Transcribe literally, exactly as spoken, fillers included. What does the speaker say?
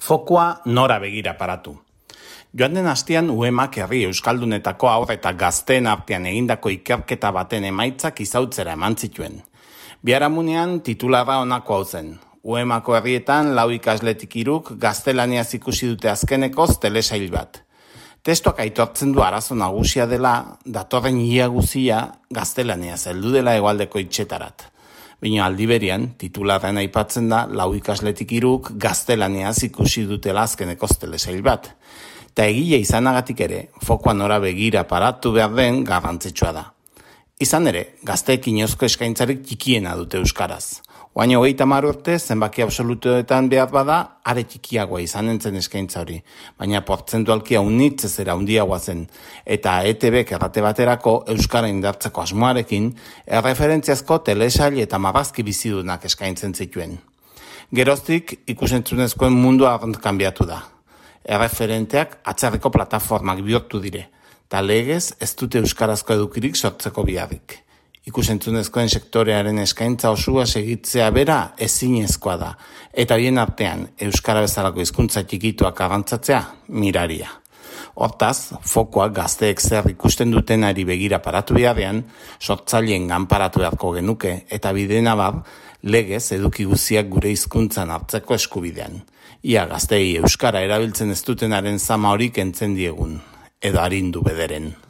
Fokua nora begira paratu. Joan den astean U E Mak herri euskaldunetako haur eta gazteen artean egindako ikerketa baten emaitzak izautzera eman zituen. Biharamunean titularra honako hau zen. U E Mako herrietan lau ikasletik hiruk gaztelaniaz ikusi dute azkenekoz telesail bat. Testuak aitortzen du arazo nagusia dela, datorren ia guzia gaztelaniaz heldu dela hegoaldeko itxetarat. Baina aldi berian, titularren aipatzen da lau ikasletik hiruk gaztelaniaz ikusi dutela azkenekoz telesail bat. Ta egia izanagatik ere, fokua nora begira paratu behar den garrantzitsua da. Izan ere, gazteek inoizko eskaintzarik txikiena dute euskaraz. Oain hogeita hamar urte, zenbaki absolutoetan behar bada, are txikiagoa izan entzen eskaintza hori, baina portzentualki haunitzez era handiagoa zen, eta E T Bek errate baterako euskara indartzeko asmoarekin, erreferentziazko telesail eta marrazki bizidunak eskaintzen zituen. Geroztik, ikusentzunezkoen mundua arrant kanbiatu da. Erreferenteak atzarriko plataformak bihurtu dire, eta legez ez dute euskarazko edukirik sortzeko biharrik. Ikusentzunezkoen sektorearen eskaintza osua segitzea bera ezinezkoa da, eta bien artean euskara bezalako hizkuntza txikituak arrantzatzea miraria. Hortaz, fokua gazteek zer ikusten dutenari begira paratu beharrean, sortzaileen ganparatu beharko genuke, eta bidena bar, legez eduki guziak gure hizkuntzan hartzeko eskubidean. Ia gazteei euskara erabiltzen ez dutenaren zama hori kentzen diegun, edo arindu bederen.